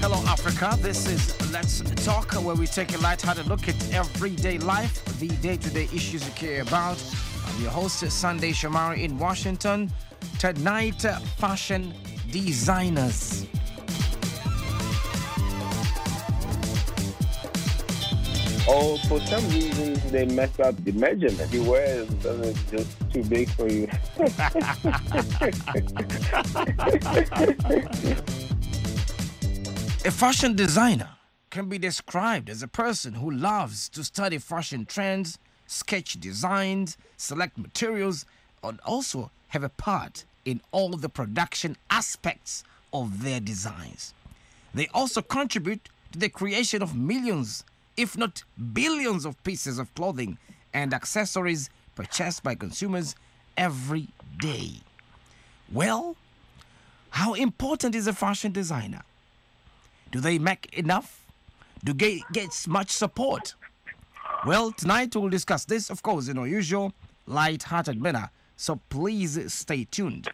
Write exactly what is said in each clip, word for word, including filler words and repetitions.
Hello, Africa. This is Let's Talk, where we take a light-hearted look at everyday life, the day-to-day issues you care about. I'm your host, Sunday Shamari in Washington. Tonight, uh, fashion designers. Oh, for some reason they mess up the measurement. You wear it, it's just too big for you. A fashion designer can be described as a person who loves to study fashion trends, sketch designs, select materials, and also have a part in all the production aspects of their designs. They also contribute to the creation of millions, if not billions, of pieces of clothing and accessories purchased by consumers every day. Well, how important is a fashion designer? Do they make enough? Do they get much support? Well, tonight we'll discuss this, of course, in our usual light-hearted manner. So please stay tuned.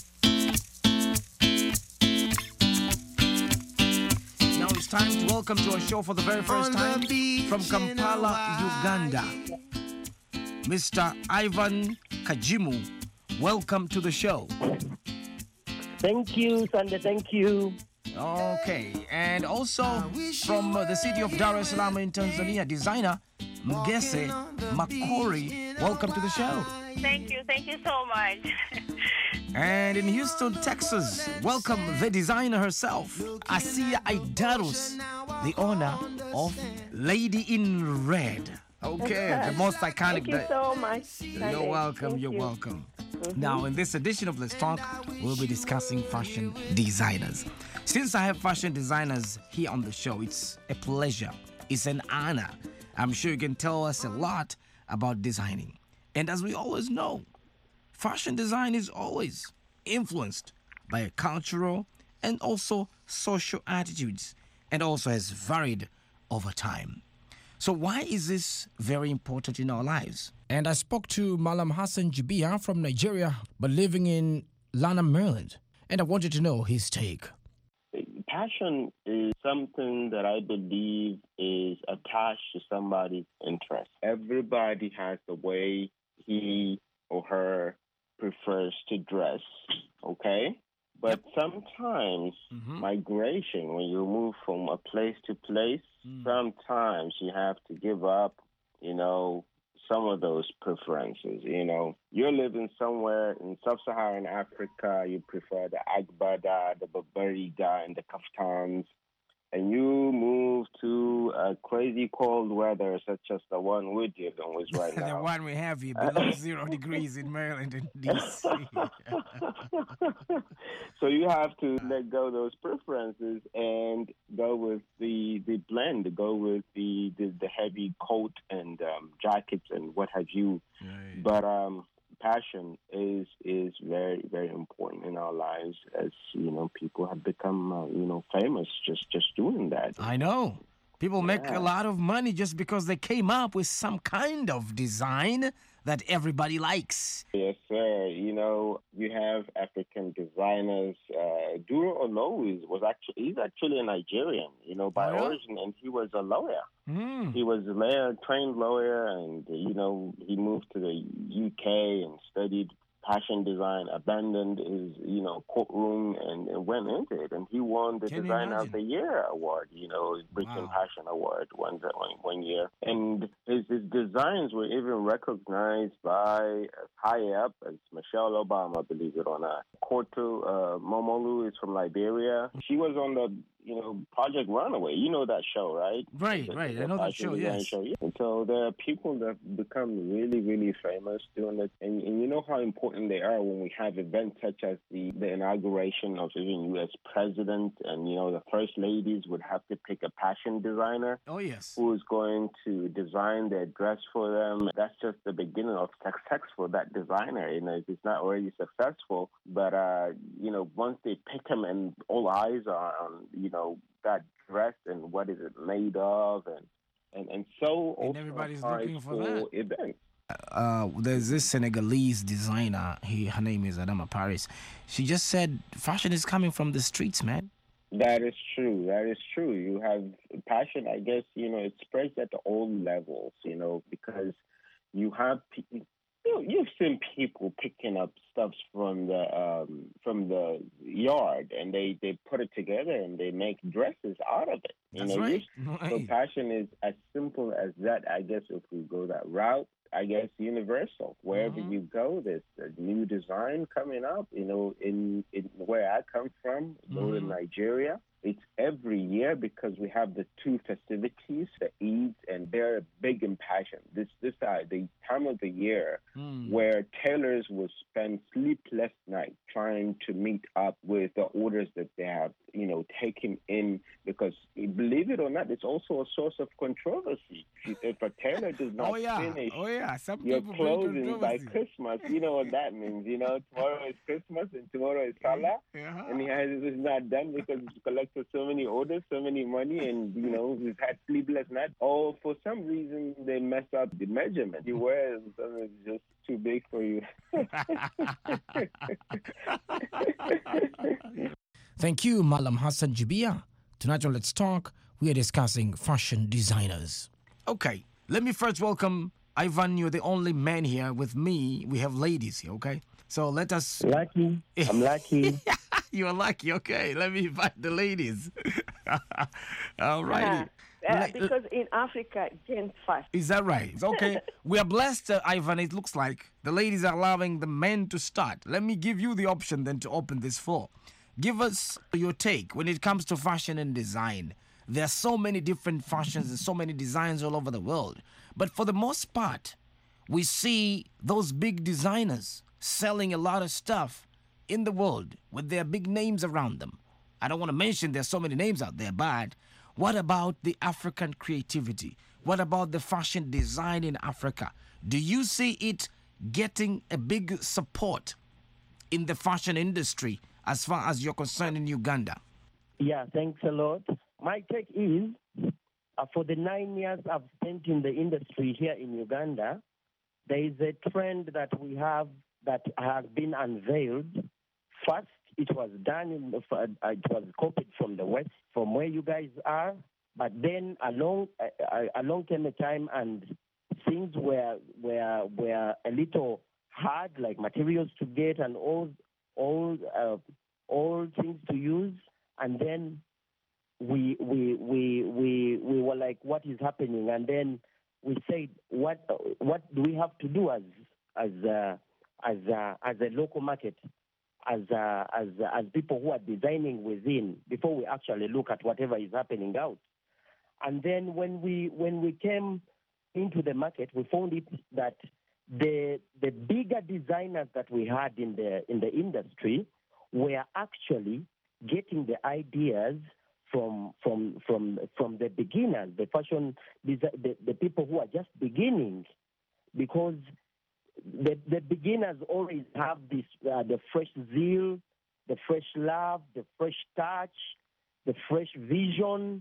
Now it's time to welcome to our show for the very first time from Kampala, Uganda, Mister Ivan Kajimu. Welcome to the show. Thank you, Sunday. Thank you. Okay, and also from uh, the city of Dar es Salaam in Tanzania, designer Mgese Makori. Welcome to the show. Thank you, thank you so much. And in Houston, Texas, welcome the designer herself, Asia Idarus, the owner of Lady in Red. Okay, the most iconic. Thank you so much. You're welcome, Thank you're you. welcome. Mm-hmm. Now, in this edition of Let's Talk, we'll be discussing fashion designers. Since I have fashion designers here on the show, it's a pleasure. It's an honor. I'm sure you can tell us a lot about designing. And as we always know, fashion design is always influenced by cultural and also social attitudes, and also has varied over time. So why is this very important in our lives? And I spoke to Malam Hassan Jibia from Nigeria, but living in Lanham, Maryland. And I wanted to know his take. Passion is something that I believe is attached to somebody's interest. Everybody has the way he or her prefers to dress, okay? But Yep. sometimes Mm-hmm. migration, when you move from a place to place, Mm. sometimes you have to give up, you know, some of those preferences. You know, you're living somewhere in sub-Saharan Africa, you prefer the agbada, the babariga, and the kaftans, and you move to a crazy cold weather such as the one we're dealing with right The now. one we have here, below zero degrees in Maryland and D C So you have to let go of those preferences and go with the the blend, go with the the, the heavy coat and um, jackets and what have you. Right. But um, passion is is very very important in our lives, as you know, people have become uh, you know famous just just doing that. I know. People make Yeah. a lot of money just because they came up with some kind of design that everybody likes. Yes, sir. You know, you have African designers. Uh, Duro Olowu was actually he's actually a Nigerian, you know, by Oh, yeah? origin, and he was a lawyer. Mm. He was a lawyer, trained lawyer, and you know, he moved to the U K and studied fashion design, abandoned his, you know, courtroom and, and went into it. And he won the Can you Designer of imagine? the Year award, you know, British Wow. Passion Award one, one, one year. And his, his designs were even recognized by as high up as Michelle Obama, believe it or not. Koto uh, Momolu is from Liberia. She was on the, you know, Project Runaway. You know that show, right? Right, The- right. the I know that fashion show, design yes. show. Yeah. And so there are people that have become really, really famous doing it. And, and you know how important they are when we have events such as the, the inauguration of even U S president, and, you know, the first ladies would have to pick a fashion designer Oh, yes. who is going to design their dress for them. That's just the beginning of success for that designer. You know, if it's not already successful, but, uh, you know, once they pick them and all eyes are on, you know, that dress and what is it made of, and and, and so And also everybody's applies looking for for that. events. Uh, there's this Senegalese designer. He, her name is Adama Paris. She just said fashion is coming from the streets, man. That is true. That is true. You have passion. I guess you know it spreads at all levels. You know because you have pe- you know, you've seen people picking up stuff from the um, from the yard and they they put it together and they make dresses out of it. You That's know, you right. so Right. passion is as simple as that. I guess if we go that route, I guess universal. Wherever Mhm. you go, there's a new design coming up. You know, in, in where I come from, northern Mhm. Nigeria, it's every year because we have the two festivities, the Eid, and they're big in passion. This this uh, the time of the year Mm. where tailors will spend sleepless nights trying to meet up with the orders that they have, you know, taken in because believe it or not, it's also a source of controversy. If if a tailor does not Oh yeah. finish Oh yeah. Some your people bring clothing by controversy. Christmas, you know what that means. You know, tomorrow is Christmas and tomorrow is Salah, Yeah. and he has it's not done because he's collected so many orders, so many money, and you know he's had sleepless nights. Or for some reason they mess up the measurement. You wear something that's just too big for you. Thank you, Malam Hassan Jibia. Tonight on Let's Talk, we are discussing fashion designers. Okay, let me first welcome Ivan. You're the only man here with me. We have ladies here, okay? So let us. Lucky. I'm lucky. You're lucky, okay? Let me invite the ladies. All righty. Uh, Le- because in Africa, gents first. Is that right? It's okay. We are blessed, uh, Ivan. It looks like the ladies are allowing the men to start. Let me give you the option then to open this floor. Give us your take when it comes to fashion and design. There are so many different fashions and so many designs all over the world. But for the most part, we see those big designers selling a lot of stuff in the world with their big names around them. I don't want to mention there's so many names out there, but what about the African creativity? What about the fashion design in Africa? Do you see it getting a big support in the fashion industry as far as you're concerned in Uganda? Yeah, thanks a lot. My take is, uh, for the nine years I've spent in the industry here in Uganda, there is a trend that we have that has been unveiled. First, it was done, in the, uh, it was copied from the West, from where you guys are. But then along, uh, uh, along came a time and things were, were, were a little hard, like materials to get and all, all, uh, all things to use. And then we, we, we, we, we were like, what is happening? And then we said, what, what do we have to do as, as, uh, as, uh, as a local market? As uh, as as people who are designing within before we actually look at whatever is happening out. And then when we when we came into the market, we found it that the the bigger designers that we had in the in the industry were actually getting the ideas from from from from the beginners, the fashion the, the people who are just beginning, because The, the beginners always have this, uh, the fresh zeal, the fresh love, the fresh touch, the fresh vision.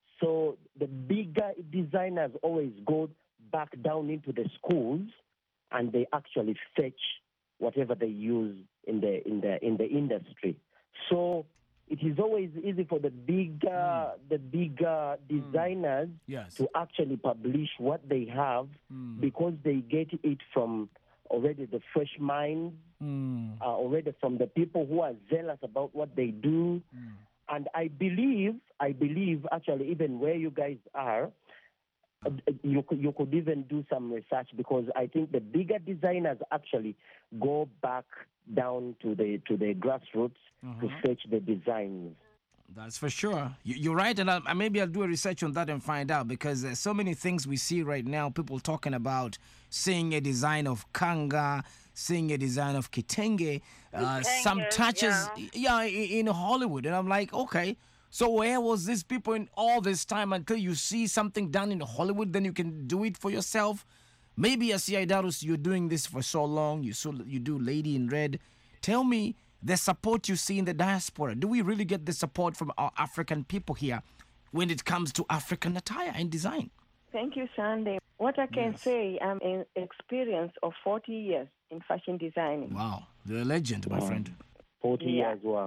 So the bigger designers always go back down into the schools and they actually fetch whatever they use in the in the in the industry. So it is always easy for the bigger mm. the bigger designers mm. yes. to actually publish what they have mm. because they get it from already the fresh minds, mm. uh, already from the people who are zealous about what they do. Mm. And I believe, I believe actually even where you guys are, uh, you, you could even do some research, because I think the bigger designers actually go back down to the to the grassroots uh-huh. to fetch the designs. That's for sure. You're right, and I'll, maybe I'll do a research on that and find out, because there's so many things we see right now. People talking about seeing a design of Kanga, seeing a design of Kitenge, uh, some touches, yeah. yeah, in Hollywood, and I'm like, okay, so where was this people in all this time until you see something done in Hollywood, then you can do it for yourself? Maybe as Idarus, you're doing this for so long. You so you do Lady in Red. Tell me, the support you see in the diaspora, do we really get the support from our African people here when it comes to African attire and design? Thank you, Sunday. What I can yes. say, I'm an experience of forty years in fashion designing. Wow, you're a legend, my wow. friend. forty yeah. years, wow.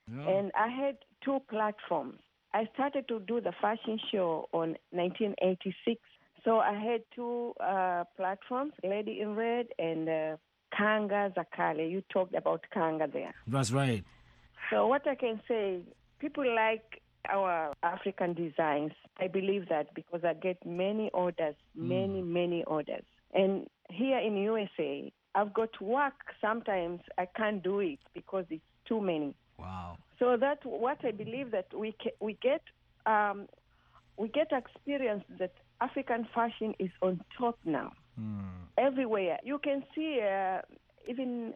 Yeah. And I had two platforms. I started to do the fashion show on nineteen eighty-six. So I had two uh, platforms, Lady in Red and uh, Kanga Zakale. You talked about Kanga there. That's right. So what I can say, people like our African designs. I believe that because I get many orders, many, mm. many orders. And here in U S A, I've got work. Sometimes I can't do it because it's too many. Wow. So that's what I believe, that we ca- we get um, we get experience that African fashion is on top now. Mm. Everywhere. You can see uh, even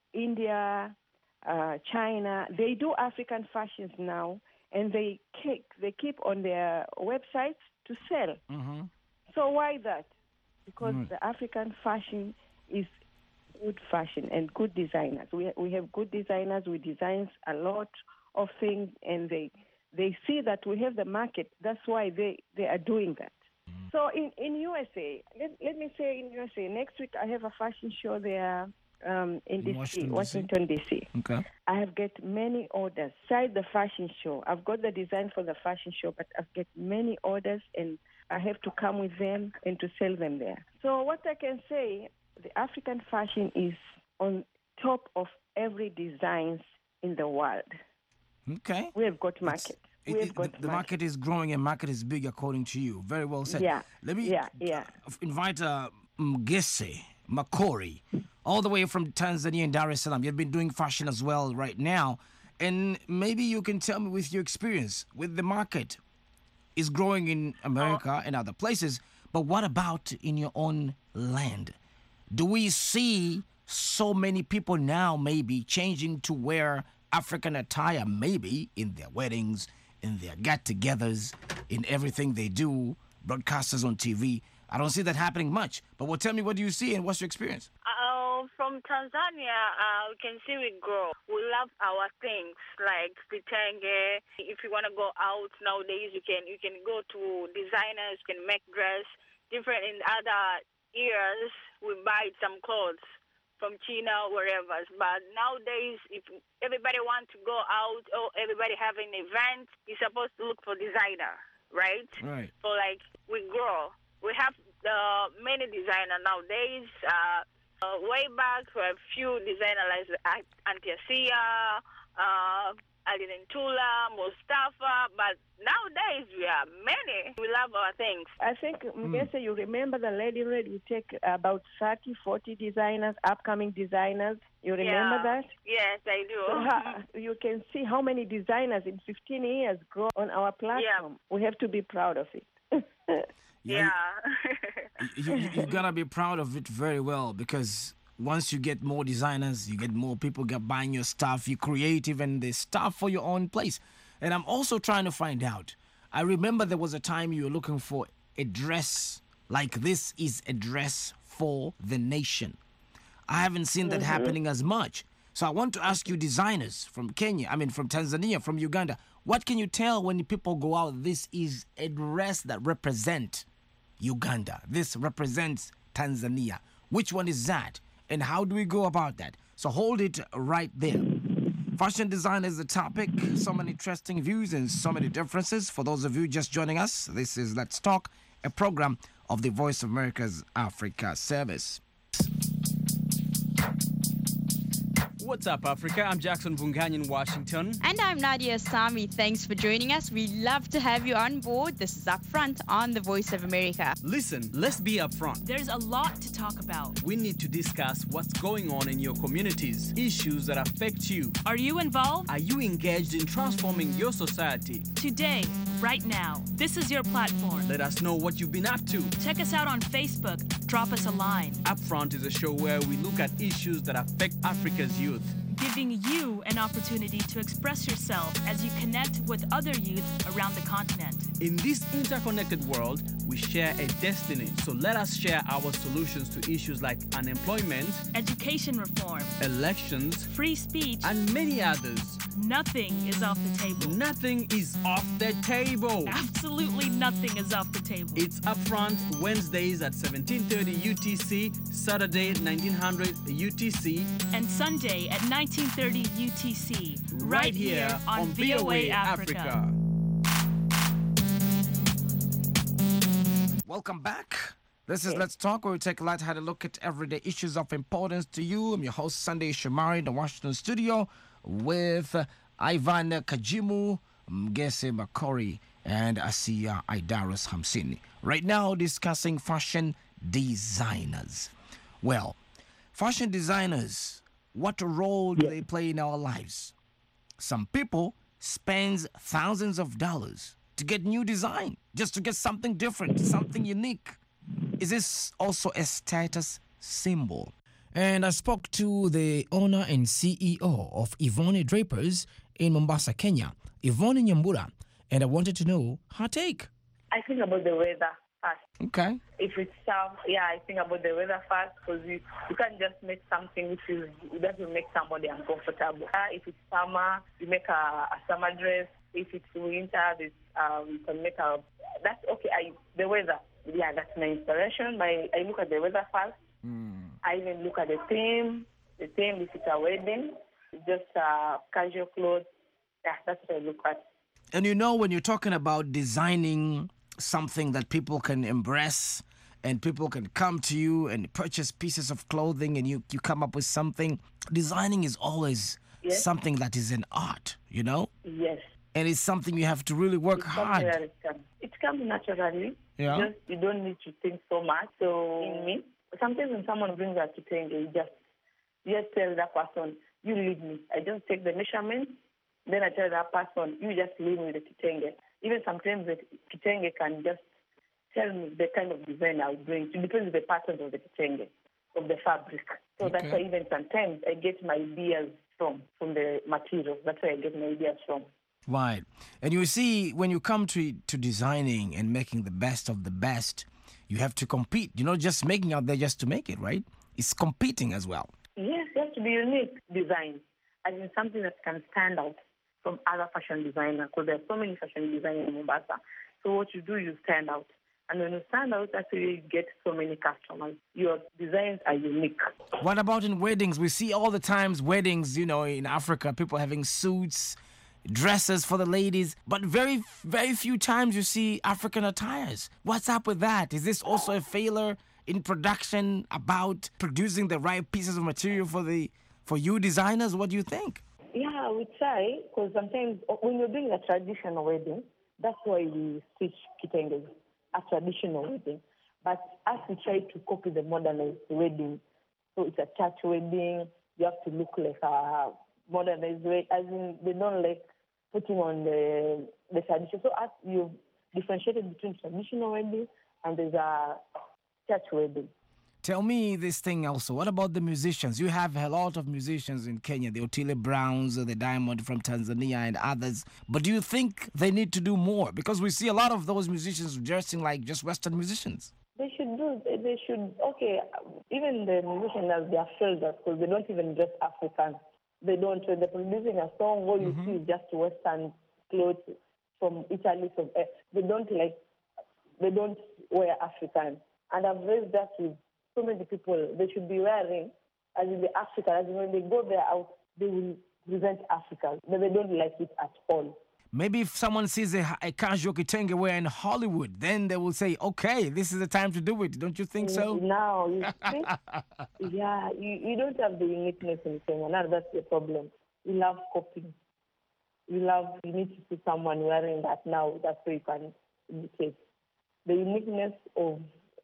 India, uh, China, they do African fashions now, and they keep, they keep on their websites to sell. Mm-hmm. So why that? Because Mm. the African fashion is good fashion and good designers. We we have good designers. We design a lot of things, and they they see that we have the market. That's why they, they are doing that. Mm. So in, in U S A, let, let me say in U S A, next week I have a fashion show there um, in D C, Washington, Washington, D C. Okay. I have got many orders. Besides the fashion show, I've got the design for the fashion show, but I've got many orders, and I have to come with them and to sell them there. So what I can say, the African fashion is on top of every designs in the world. Okay. We have got market. It, we have it, got the, the market. market is growing and market is big according to you. Very well said. Yeah. Let me yeah, yeah. invite uh, Mgese Makori, all the way from Tanzania and Dar es Salaam. You've been doing fashion as well right now. And maybe you can tell me with your experience with the market is growing in America and other places, but what about in your own land? Do we see so many people now maybe changing to wear African attire, maybe in their weddings, in their get-togethers, in everything they do, broadcasters on T V? I don't see that happening much. But well, tell me, what do you see and what's your experience? Uh, from Tanzania, uh, we can see we grow. We love our things like vitenge. If you want to go out nowadays, you can you can go to designers, you can make dress. Different in other years, we buy some clothes from China, wherever. But nowadays, if everybody wants to go out or everybody have an event, you're supposed to look for designer, right? Right. So like we grow. We have uh, many designers nowadays. Uh, uh, way back, we have few designers like Antiasia, uh, Alinen Tula, Mustafa, but nowadays we are many. We love our things. I think, Mgese, mm. you remember the Lady Red, we take about thirty, forty designers, upcoming designers. You remember yeah. that? Yes, I do. So how, you can see how many designers in fifteen years grow on our platform. Yeah. We have to be proud of it. Yeah. you, you, you gotta be proud of it very well, because once you get more designers, you get more people get buying your stuff, you're creative, and the stuff for your own place. And I'm also trying to find out. I remember there was a time you were looking for a dress like this is a dress for the nation. I haven't seen that mm-hmm. happening as much. So I want to ask you, designers from Kenya, I mean from Tanzania, from Uganda, what can you tell when people go out, this is a dress that represents Uganda, this represents Tanzania? Which one is that? And how do we go about that? So hold it right there. Fashion design is the topic. So many interesting views and so many differences. For those of you just joining us, this is Let's Talk, a program of the Voice of America's Africa Service. What's up, Africa? I'm Jackson Vungany in Washington. And I'm Nadia Sami. Thanks for joining us. We love to have you on board. This is Upfront on the Voice of America. Listen, let's be upfront. There's a lot to talk about. We need to discuss what's going on in your communities, issues that affect you. Are you involved? Are you engaged in transforming your society? Today, right now, this is your platform. Let us know what you've been up to. Check us out on Facebook. Drop us a line. Upfront is a show where we look at issues that affect Africa's youth, giving you an opportunity to express yourself as you connect with other youth around the continent. In this interconnected world, we share a destiny. So let us share our solutions to issues like unemployment, Education reform, elections, free speech, and many others. nothing is off the table. Nothing is off the table. Absolutely nothing is off the table. It's Upfront Wednesdays at seventeen thirty U T C, Saturday at nineteen hundred U T C, And Sunday at nineteen thirty U T C, right here on V O A Africa. Welcome back. This is Let's Talk, where we take a light-hearted look at everyday issues of importance to you. I'm your host, Sunday Shamari, in the Washington studio with uh, Ivan Kajimu, Mgese Makori, and Asiya Idaris Hamsini. Right now, discussing fashion designers. Well, fashion designers, what role do they play in our lives? Some people spend thousands of dollars to get new design, just to get something different, something unique. Is this also a status symbol? And I spoke to the owner and C E O of Yvonne Drapers in Mombasa, Kenya, Yvonne Nyambura, and I wanted to know her take. I think about the weather first. Okay. If it's summer, yeah, I think about the weather first, because you, you can't just make something which is, that will make somebody uncomfortable. Uh, if it's summer, you make a, a summer dress. If it's winter, this, um, you can make a, that's okay. I, the weather, yeah, that's my inspiration. My, I look at the weather first. Mm. I even look at the theme. The theme, if it's a wedding, just uh, casual clothes. Yeah, that's what I look at. And you know, when you're talking about designing something that people can embrace and people can come to you and purchase pieces of clothing and you, you come up with something, designing is always Yes. something that is an art, you know? Yes. And it's something you have to really work It's hard. something that it comes. It comes naturally. Yeah. Just, you don't need to think so much. So in me, sometimes when someone brings a kitenge, you just, you just tell that person, you leave me. I just take the measurements, then I tell that person, you just leave me with the kitenge. Even sometimes the kitenge can just tell me the kind of design I would bring. It depends on the pattern of the kitenge, of the fabric. So that's Okay. why even sometimes I get my ideas from, from the material. That's where I get my ideas from. Right. And you see, when you come to to designing and making the best of the best, you have to compete. You're not just making out there just to make it, right? It's competing as well. Yes, it has to be unique design. I mean, something that can stand out from other fashion designers, because there are so many fashion designers in Mombasa. So what you do, you stand out. And when you stand out, that's where you get so many customers. Your designs are unique. What about in weddings? We see all the times weddings, you know, in Africa, people having suits, dresses for the ladies, but very, very few times you see African attires. What's up with that? Is this also a failure in production about producing the right pieces of material for the for you designers? What do you think? Yeah, we try, because sometimes when you're doing a traditional wedding, that's why we stitch kitenges, a traditional wedding. But as we try to copy the modernized wedding, so it's a church wedding, you have to look like a modernized wedding, as in they don't like putting on the the tradition. So as you've differentiated between traditional wedding and there's a church wedding. Tell me this thing also. What about the musicians? You have a lot of musicians in Kenya, the Otile Browns, the Diamond from Tanzania and others. But do you think they need to do more? Because we see a lot of those musicians dressing like just Western musicians. They should do, they should, okay, even the musicians, they are failed because they don't even dress African. They don't, when they're producing a song, all you Mm-hmm. see is just Western clothes from Italy, from, uh, they don't like, they don't wear African. And I've raised that with so many people. They should be wearing, as in the African, as in when they go there out, they will present Africa, but they don't like it at all. Maybe if someone sees a, a casual kitenge wear in Hollywood, then they will say, okay, this is the time to do it. Don't you think so? Now, you think, yeah, you, you don't have the uniqueness in Kenya. Now that's the problem. We love copying. We love, you need to see someone wearing that now. That's where you can indicate. The uniqueness of,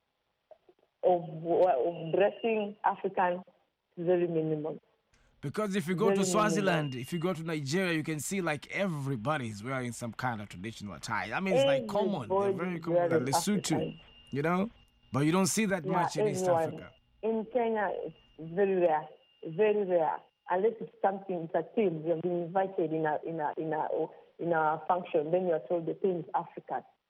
of, of dressing African is very minimal. Because if you go Very to minimal. Swaziland, if you go to Nigeria, you can see like everybody's wearing some kind of traditional attire. I mean, it's like common. They're very Everybody's common. The wearing Lesotho, African. you know? But you don't see that Yeah, much in East everyone. Africa. In Kenya, it's very rare, very rare. Unless it's something, it's a team. You've been invited in a in a in a in a function, then you are told the thing is African.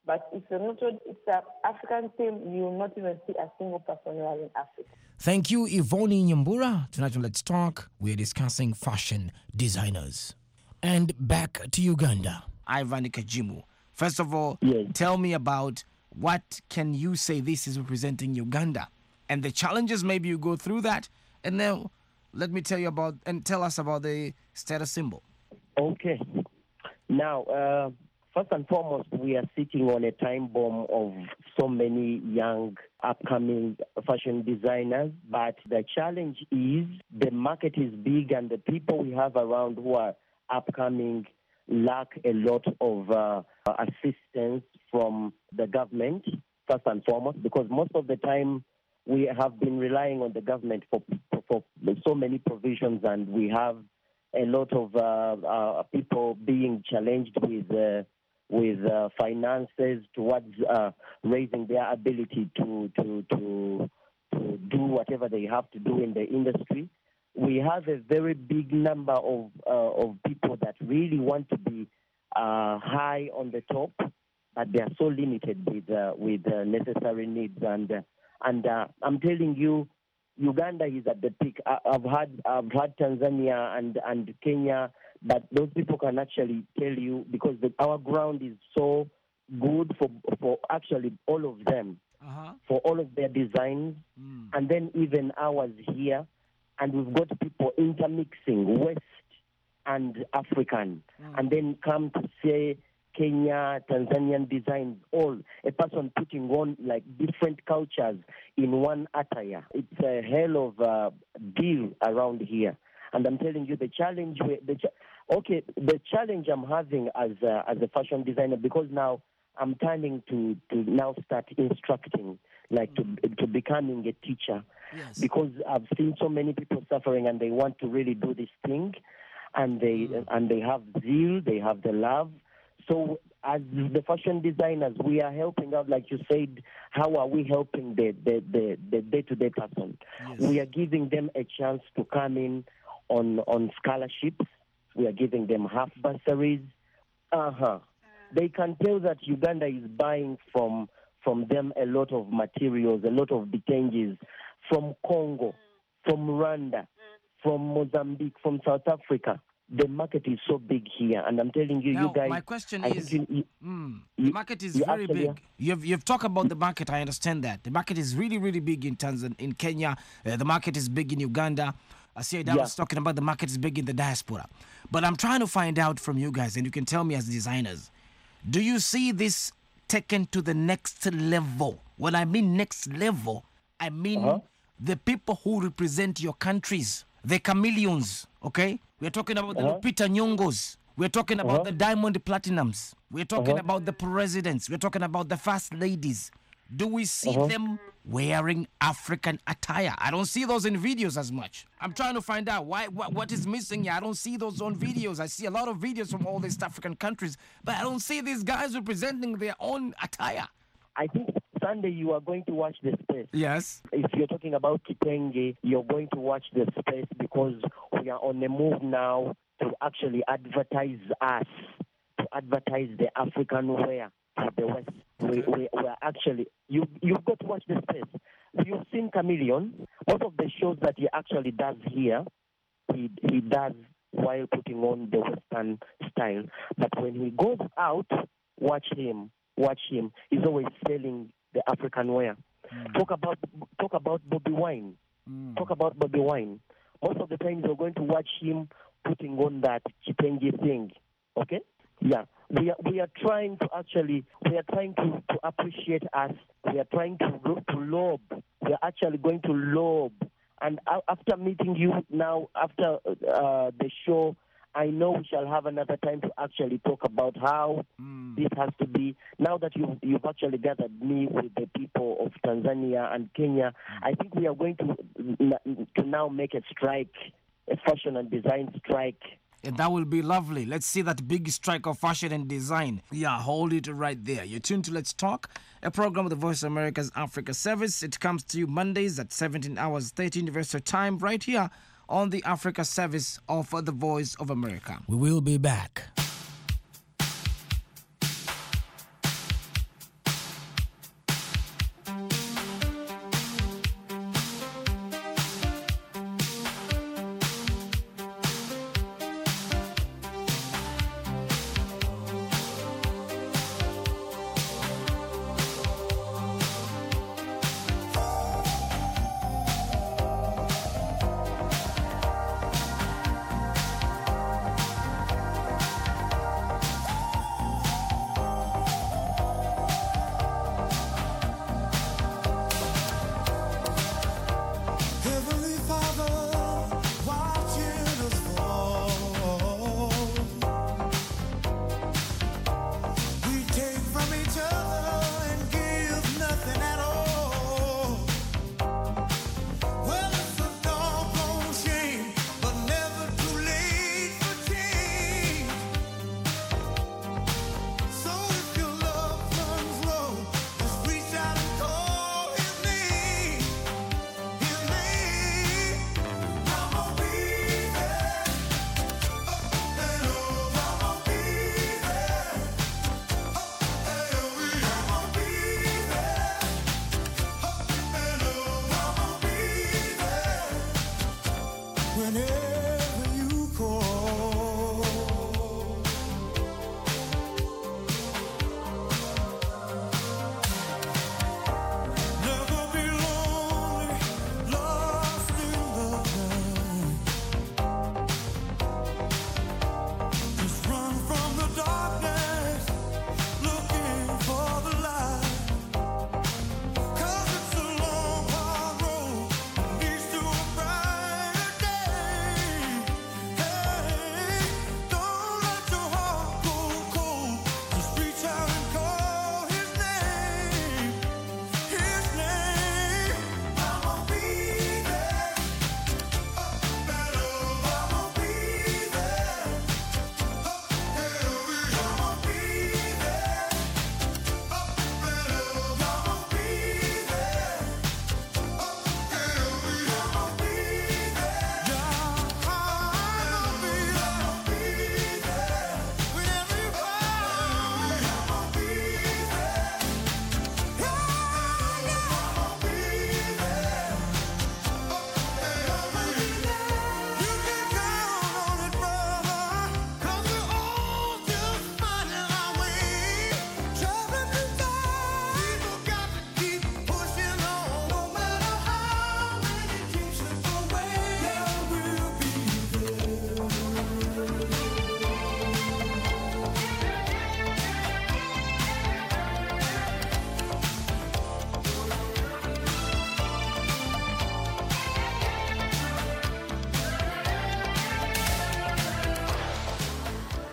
But if you're not, it's an African theme, you will not even see a single person wearing Africa. Thank you, Yvonne Nyambura. Tonight on Let's Talk, we're discussing fashion designers. And back to Uganda. Ivan Kajimu. First of all, yes. Tell me about what can you say this is representing Uganda and the challenges maybe you go through that, and then let me tell you about and tell us about the status symbol. Okay. Now, uh, first and foremost, we are sitting on a time bomb of so many young upcoming fashion designers, but the challenge is the market is big and the people we have around who are upcoming lack a lot of uh, assistance from the government, first and foremost, because most of the time we have been relying on the government for, for, for so many provisions, and we have a lot of uh, uh, people being challenged with uh, with uh, finances towards uh, raising their ability to, to to to do whatever they have to do in the industry. We have a very big number of uh, of people that really want to be uh, high on the top, but they are so limited with uh, with uh, necessary needs. And uh, and uh, I'm telling you, Uganda is at the peak. I, I've had I've had Tanzania and, and Kenya, but those people can actually tell you because the, our ground is so good for for actually all of them, uh-huh. for all of their designs, mm. and then even ours here. And we've got people intermixing West and African, mm. and then come to say Kenya, Tanzanian designs, all a person putting on like different cultures in one attire. It's a hell of a deal around here. And I'm telling you, the challenge, the ch- okay, the challenge I'm having as a, as a fashion designer, because now I'm turning to, to now start instructing, like mm. to to becoming a teacher. Yes. Because I've seen so many people suffering and they want to really do this thing, and they mm. and they have zeal, they have the love. So as the fashion designers, we are helping out, like you said. How are we helping the the, the, the day-to-day person? Yes. We are giving them a chance to come in on on scholarships. We are giving them half bursaries. Uh-huh. They can tell that Uganda is buying from from them a lot of materials, a lot of detenges, from Congo, from Rwanda, from Mozambique, from South Africa. The market is so big here, and I'm telling you, now, you guys. My question I is, you, you, mm, you, the market is very actually, big. You've you've talked about the market. I understand that the market is really really big in Tanzania, in Kenya. Uh, the market is big in Uganda. I see that yeah. was talking about the market is big in the diaspora. But I'm trying to find out from you guys, and you can tell me as designers, do you see this taken to the next level? When I mean next level, I mean uh-huh. the people who represent your countries, the chameleons, okay? We're talking about uh-huh. the Lupita Nyong'os. We're talking about uh-huh. the Diamond Platinums. We're talking uh-huh. about the presidents. We're talking about the first ladies. Do we see uh-huh. them wearing African attire? I don't see those in videos as much. I'm trying to find out why what, what is missing here. I don't see those on videos. I see a lot of videos from all these African countries, but I don't see these guys representing their own attire. I think Sunday you are going to watch the space. Yes. If you're talking about Kitenge, you're going to watch the space because we are on the move now to actually advertise us, to advertise the African wear to the West. We, we, we are actually, you, you've got to watch the space. You've seen Chameleon. Most of the shows that he actually does here, he, he does while putting on the Western style. But when he goes out, watch him, watch him. He's always selling the African wear. Mm. Talk about talk about Bobby Wine. Mm. Talk about Bobby Wine. Most of the time you're going to watch him putting on that Kitenge thing. Okay? Yeah. We are we are trying to actually we are trying to, to appreciate us. We are trying to to lob. We are actually going to lob. And after meeting you now, after uh, the show, I know we shall have another time to actually talk about how mm. this has to be. Now that you, you've actually gathered me with the people of Tanzania and Kenya, mm. I think we are going to to now make a strike, a fashion and design strike. And that will be lovely. Let's see that big strike of fashion and design. Yeah, hold it right there. You're tuned to Let's Talk, a program of the Voice of America's Africa Service. It comes to you Mondays at seventeen hours, thirty Universal Time, right here on the Africa Service of the Voice of America. We will be back.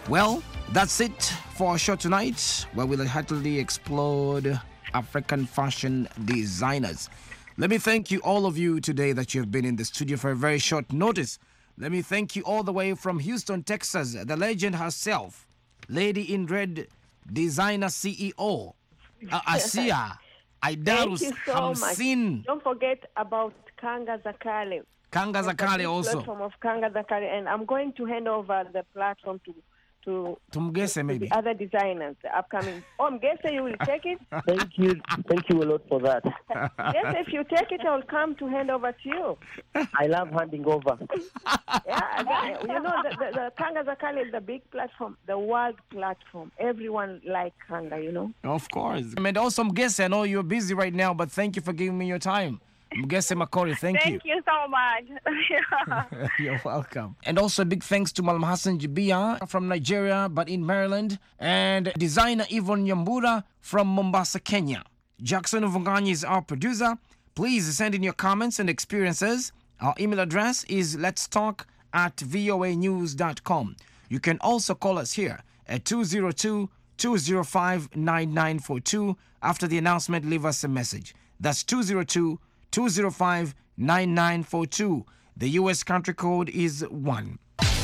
Well, that's it for our show tonight, where we'll happily explore African fashion designers. Let me thank you, all of you, today that you have been in the studio for a very short notice. Let me thank you all the way from Houston, Texas, the legend herself, Lady in Red, designer C E O, uh, Asia Aidarus Thank you so Hamsin. much. Don't forget about Kanga Zakale. Kanga Zakale also. Platform of Kanga Zakale, and I'm going to hand over the platform to to, to Mgese, maybe. the other designers, the upcoming. Oh, Mgese, you will take it? Thank you. Thank you a lot for that. Yes, if you take it, I'll come to hand over to you. I love handing over. Yeah, again, you know, the, the, the Kanga Zakale is the big platform, the world platform. Everyone likes Kanga, you know. Of course. And also, Mgese, I know you're busy right now, but thank you for giving me your time. Mgese Makori, thank, thank you. you so much. You're welcome. And also a big thanks to Malam Hassan Jibia from Nigeria, but in Maryland, and designer Yvonne Nyambura from Mombasa, Kenya. Jackson Uvunganyi is our producer. Please send in your comments and experiences. Our email address is letstalk at voa news dot com. You can also call us here at two zero two, two zero five, nine nine four two. After the announcement, leave us a message. That's two zero two, two zero five, nine nine four two. The U S country code is one.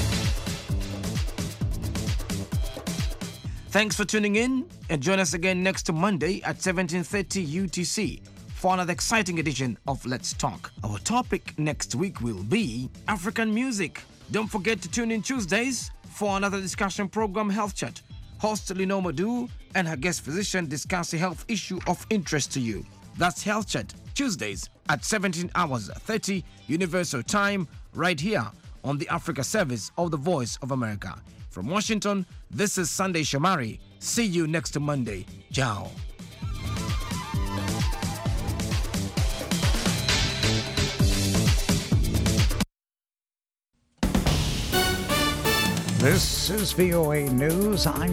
Thanks for tuning in, and join us again next Monday at seventeen thirty U T C for another exciting edition of Let's Talk. Our topic next week will be African music. Don't forget to tune in Tuesdays for another discussion program, Health Chat. Host Lino Madu and her guest physician discuss a health issue of interest to you. That's Health Chat, Tuesdays at seventeen hours thirty Universal Time, right here on the Africa Service of the Voice of America. From Washington, this is Sunday Shamari. See you next Monday. Ciao. This is V O A News. I'm